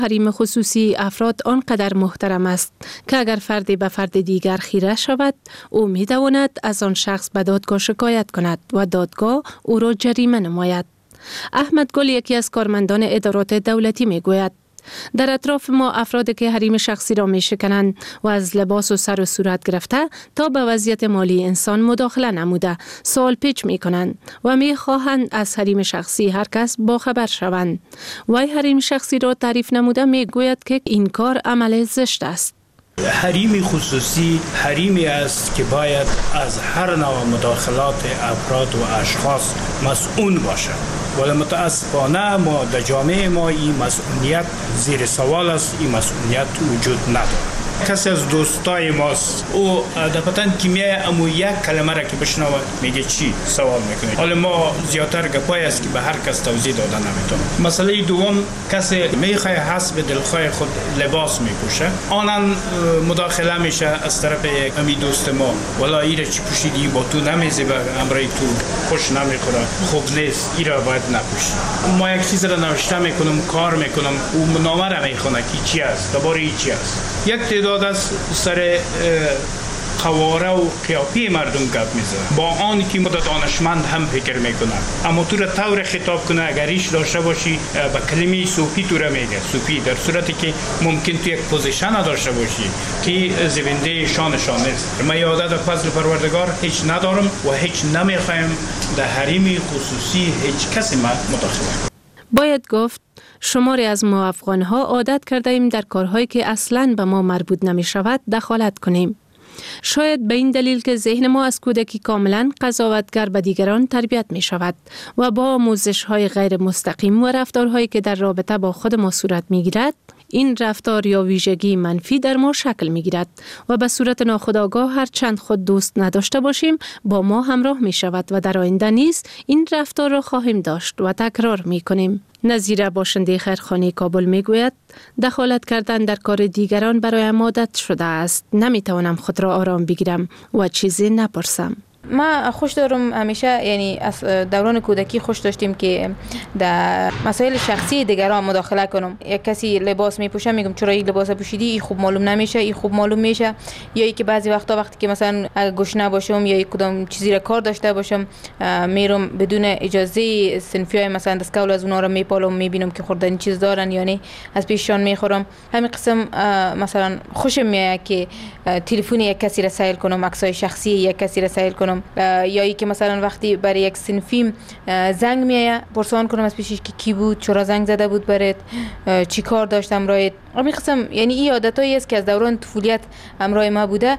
حریم خصوصی افراد آنقدر محترم است که اگر فردی به فرد دیگر خیره شود، او می تواند از آن شخص به دادگاه شکایت کند و دادگاه او را جریمه نماید. احمد گل یکی از کارمندان ادارات دولتی می گوید در اطراف ما افرادی که حریم شخصی را می شکنند و از لباس و سر و صورت گرفته تا به وضعیت مالی انسان مداخله نموده سوال پیچ می کنند و می خواهند از حریم شخصی هر کس باخبر شوند. وی حریم شخصی را تعریف نموده می گوید که این کار عمل زشت است. حریم خصوصی حریمی است که باید از هر نوع مداخلات افراد و اشخاص مسئول باشد. ولی متاسفانه ما در جامعه ما این مسئولیت زیر سوال است، این مسئولیت وجود ندارد. کسی از دوستای ماست او در پتن کیمیای امو یک کلمه را که بشنوه میگه چی سوال میکنه. حالا ما زیادتر گپای است که به هر کس توضیح داده نمیتونه. مسئله دوم کسی میخواد حسب دلخواه خود لباس میپوشه، آنان مداخله میشه از طرف یک امی دوست ما، والا ایره چی پوشیدی با تو نمیزیبه، امرای تو خوش نمیخوره، خوب نیست، ایره باید نپوشی. ما یک چیز را نوشته میکنم، کار میکنم، او نامه را میخونه که چی است، درباره چی است. یک تعداد از سر قواره و قیافی مردم گپ میزنه، با آن که مدت دانشمند هم فکر میکنه، اما تو را طور خطاب کنه اگر ایش داشته باشی با کلمه صوفی تو را میگه صوفی، در صورتی که ممکن تو یک پوزیشن نداشته باشی که زبنده شانشان نیست. من یاد از فضل پروردگار هیچ ندارم و هیچ نمیخوایم در حریم خصوصی هیچ کسی مداخله. باید گفت شماری از ما افغان‌ها عادت کرده ایم در کارهایی که اصلاً به ما مربوط نمی شود دخالت کنیم. شاید به این دلیل که ذهن ما از کودکی کاملاً قضاوتگر به دیگران تربیت می شود و با آموزش‌های غیر مستقیم و رفتارهایی که در رابطه با خود ما صورت می گیرد، این رفتار یا ویژگی منفی در ما شکل می گیرد و به صورت ناخودآگاه هر چند خود دوست نداشته باشیم با ما همراه می شود و در آینده نیز این رفتار را خواهیم داشت و تکرار می کنیم. نظیره باشنده خیرخانه کابل می گوید دخالت کردن در کار دیگران برایم عادت شده است. نمی توانم خود را آرام بگیرم و چیزی نپرسم. ما خوش دارم همیشه، یعنی از دوران کودکی خوش داشتیم که در مسائل شخصی دیگران مداخله کنم. یک کسی لباس میپوشه میگم چرا این لباس پوشیدی، این خوب معلوم نمیشه، این خوب معلوم میشه. یا ای که بعضی وقتی که مثلا اگه گشنه باشم یا کدام چیزی را کار داشته باشم میرم بدون اجازه صنفیای مثلا دستکول از اونها را میپالم، میبینم که خوردن چیز دارن یا نه، از پیششان میخورم. همین قسم مثلا خوشم میاد که تلفن یک کسی را سائل کنم، عکسای شخصی یک کسی را سائل کنم، یا ای که مثلا وقتی برای یک صنفیم زنگ میایه پرسان کنم از پیشش که کی بود، چرا زنگ زده بود برات، چی کار داشتم رایت. همین قسم یعنی این عادتایی است که از دوران طفولیت همراه ما بوده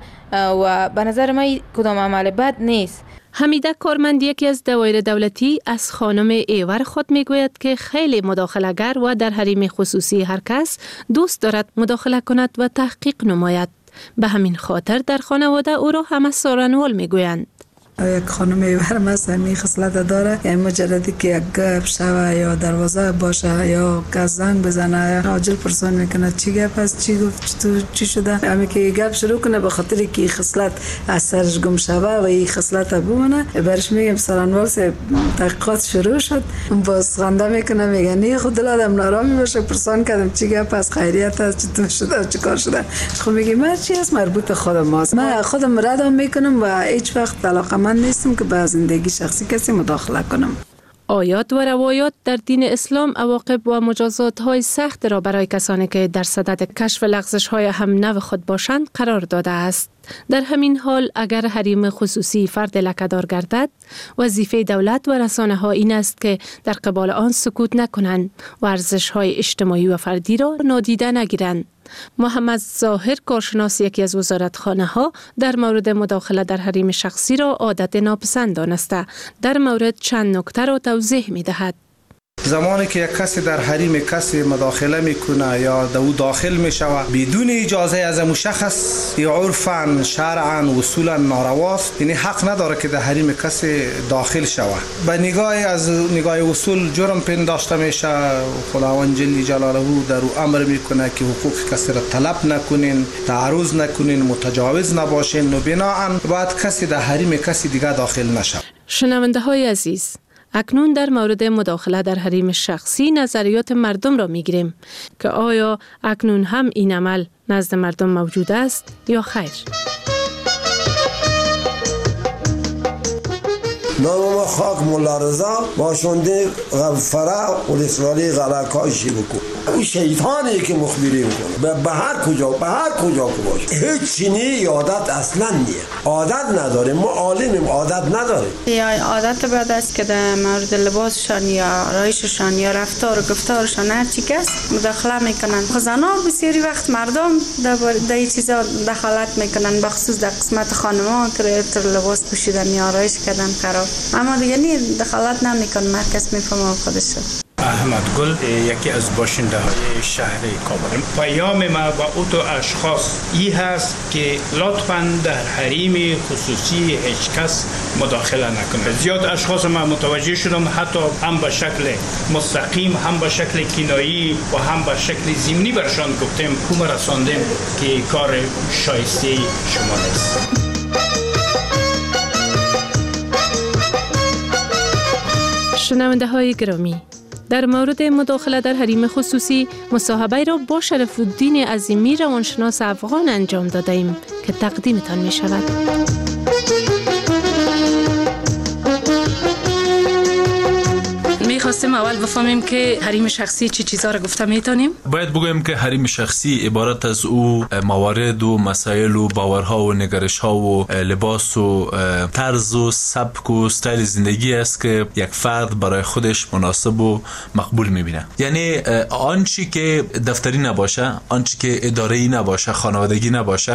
و به نظر من کدام عمل بد نیست. حمیده کارمند یکی از دوایر دولتی از خانم ایور خود میگوید که خیلی مداخله‌گر و در حریم خصوصی هر کس دوست دارد مداخله کند و تحقیق نماید. به همین خاطر در خانواده او را همه سارنوال میگویند. یک خانم ایورم است، همین خصلت داره، یعنی مجردی که یک گپ شوه یا دروازه باشه یا که زنگ بزنه عاجل پرسان میکنه چی گپ است، چی گفت، چی شده، همین که گپ شروع کنه به خاطر که خصلت از سرش گم شوه و این خصلت بمونه. برش میگم سرانوال سه تحقیقات شروع شد، باز خنده میکنه میگه نه خود دلم نارامی باشه پرسان کردم چی گپ است، خیریت است، چطور شده، چی کار شده. خب میگه من چی است مربوط خودم ماست، من خودم رد میکنم و هیچ وقت علاقه من نیستم که به زندگی شخصی کسی مداخله کنم. آیات و روایات در دین اسلام عواقب و مجازات‌های سخت را برای کسانی که در صدد کشف لغزش‌های هم نوع خود باشند قرار داده است. در همین حال اگر حریم خصوصی فرد لکه‌دار گردد، وظیفه دولت و رسانه‌ها این است که در قبال آن سکوت نکنند و ارزش‌های اجتماعی و فردی را نادیده نگیرند. محمد ظاهر کارشناس یکی از وزارتخانه‌ها در مورد مداخله در حریم شخصی را عادت ناپسند دانسته. در مورد چند نکته را توضیح می‌دهد. زمانی که یک کسی در حریم کسی مداخله میکنه یا او داخل میشوه بدون اجازه از اون شخص، یا عرفاً شرعاً اصولاً نارواست، یعنی حق نداره که در حریم کسی داخل شوه. به نگاه اصول جرم پنداشته میشه. خداوند جل جلاله در او امر میکنه که حقوق کسی را طلب نکنین، تعرض نکنین، متجاوز نباشین و بناهن باید کسی در حریم کسی دیگه داخل نشه. شنونده های عزیز، اکنون در مورد مداخله در حریم شخصی نظریات مردم را میگیریم که آیا اکنون هم این عمل نزد مردم موجود است یا خیر؟ نام ما خاک مولا رضا باشنده غفره و اسلالی غلقایشی بکن. اون شیطانی که مخبری میکنه به هر کجا که باشه هیچ چینی عادت اصلا نیه، عادت نداره، ما عالمیم عادت نداره. یا عادت بعد است که در مورد لباسشان یا آرایششان یا رفتار و گفتارشان هر چی که است مداخله میکنن. خزانا بسیاری وقت مردم در این چیزا دخالت میکنن، بخصوص در قسمت خانم‌ها که لباس پوشیدن یا آرایش کردن خراب، اما دیگه دخالت نمیکنه، مرکز میفهمه خودشه. احمد گل یکی از باشنده های شهر کابل. پیام ما با او تو اشخاص این هست که لطفاً در حریم خصوصی هیچ کس مداخله نکنه. زیاد اشخاص ما متوجه شدم حتی هم به شکل مستقیم هم به شکل کنایی و هم به شکل ضمنی برشان گفتیم کوم رساندیم که کار شایسته شما نیست. شنونده های گرامی، در مورد مداخله در حریم خصوصی مصاحبه را با شرف الدین عظیمی روانشناس افغان انجام داده ایم که تقدیمتان می شود. می‌خواستیم اول بفهمیم که حریم شخصی چه چیزا را گفته میتونیم؟ باید بگویم که حریم شخصی عبارت از او موارد و مسائل و باورها و نگرش‌ها و لباس و طرز و سبک و استایل زندگی است که یک فرد برای خودش مناسب و مقبول می‌بینه. یعنی آنچه که دفتری نباشه، آنچه که اداره‌ای نباشه، خانوادگی نباشه،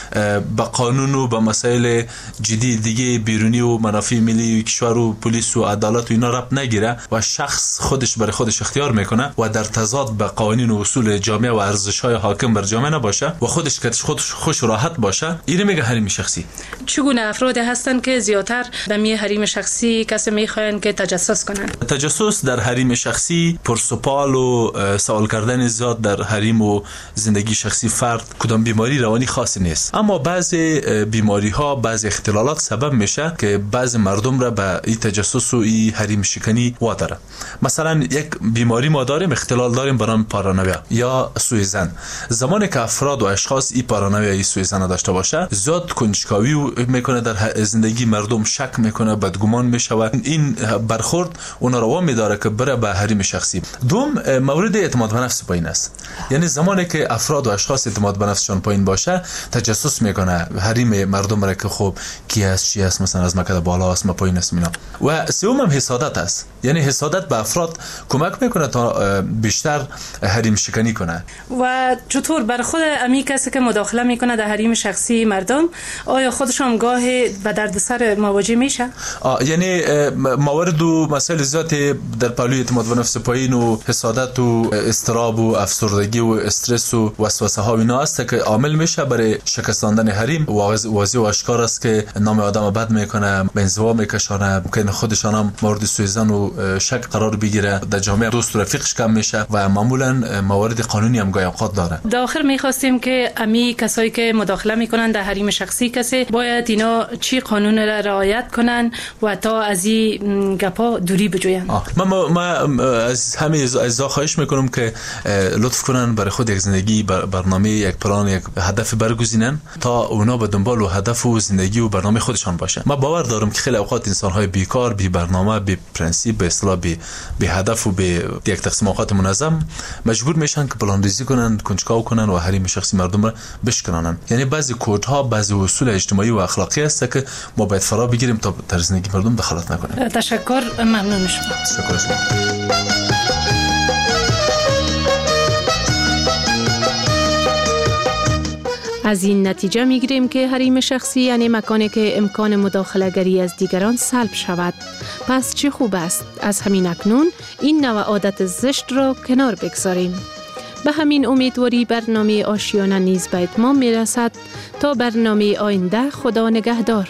با قانون و با مسائل جدی دیگه بیرونی و منافع ملی کشور و پلیس و عدالت و اینا ربط نگیره و شخص خودش برای خودش اختیار میکنه و در تضاد با قوانین و اصول جامعه و ارزش‌های حاکم بر جامعه نباشه و خودش که خوش راحت باشه، این میگه حریم شخصی. چگونه افرادی هستند که زیاتر به می حریم شخصی کسی میخواین که تجسس کنند؟ تجسس در حریم شخصی پرسپال و سوال کردن زیاد در حریم و زندگی شخصی فرد کدام بیماری روانی خاصی نیست، اما بعضی بیماری ها، بعضی اختلالات سبب میشه که بعضی مردم را به این تجسس و این حریم شکنی واداره. مثلا یک بیماری ما داریم، اختلال داریم به نام پارانویا یا سوءظن. زمانی که افراد و اشخاص این پارانویا یا سوءظن داشته باشه، زیاد کنجکاوی میکنه در زندگی مردم، شک میکنه، بدگمان میشه و این برخورد اون رو میداره که بره به حریم شخصی. دوم، مورد اعتماد به نفس پایین است. یعنی زمانی که افراد و اشخاص اعتماد به نفسشون پایین باشه، تجسس میکنه حریم مردم را که خب کی است، چی است، مثلا از مکد بالا است، ما پایین است اینا. و سوم هم حسادت است. یعنی حسادت به افراد کمک میکنه تا بیشتر حریم شکنی کنه. و چطور بر خود امی کسی که مداخله میکنه در حریم شخصی مردم، آیا خودشان گاهی به دردسر مواجه میشه؟ یعنی موارد و مسائل زیادی در پهلوی اعتماد به نفس پایین و حسادت و اضطراب و افسردگی و استرس و وسوسه ها اینا است که عامل میشه برای شکستاندن حریم. واضح و آشکار است که نام آدم بد میکنه، به انزوا میکشانه، ممکن خودشان هم مورد سوءظن و شک قرار بگیره، در جامعه دوست و رفیقش کم میشه و معمولا موارد قانونی هم گاهی اوقات داره. در آخر میخواستیم که امی کسایی که مداخله میکنن در حریم شخصی کسی باید اینا چی قانون را رعایت کنن و تا از این گپا دوری بجوین. ما از همه اعضا خواهش میکنم که لطف کنن برای خود یک زندگی برنامه، یک پلان، یک هدف برگزینن تا اونا به دنبال و هدف و زندگی و برنامه خودشان باشه. ما باور دارم که خیلی اوقات انسان‌های بیکار، بی برنامه، بی پرنسیپ، به اصطلاح بی هدف و به یک تقسیم اوقات منظم مجبور میشن که پلان‌ریزی کنن، کنجکاو کنن و حریم شخصی مردم را بشکنن. یعنی بعضی کودها، بعضی اصول اجتماعی و اخلاقی است که ما باید فرا بگیریم تا در زندگی مردم دخالت نکنیم. تشکر، ممنون شما. تشکر شما. از این نتیجه میگیریم که حریم شخصی یعنی مکانی که امکان مداخله گری از دیگران سلب شود. پس چه خوب است از همین اکنون این نوع عادت زشت را کنار بگذاریم. به همین امیدواری برنامه آشیانه نیز به اتمام میرسد. تا برنامه آینده، خدا نگهدار.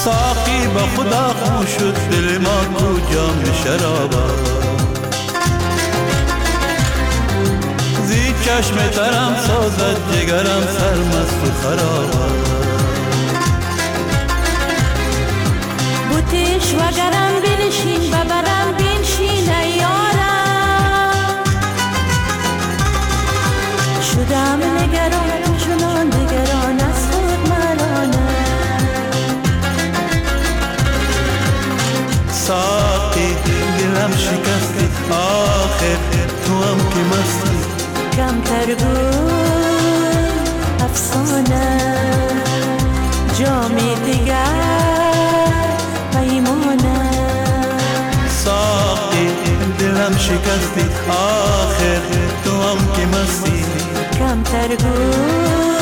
ساقی با خدا خو شد دل ما کو جام شرابا زی چشم ترم سازد جگرم سرمست و خرابا بوتش و گرم بنشین ببرم بنشین ایارم شدم نگران چنان نگران از خود مرانم ساقی دلم شکستی آخر تو هم که مستی کمتر بود افسانه جامی دیگر پیمانه ساقی دلم شکستی آخر تو هم که مستی کمتر بود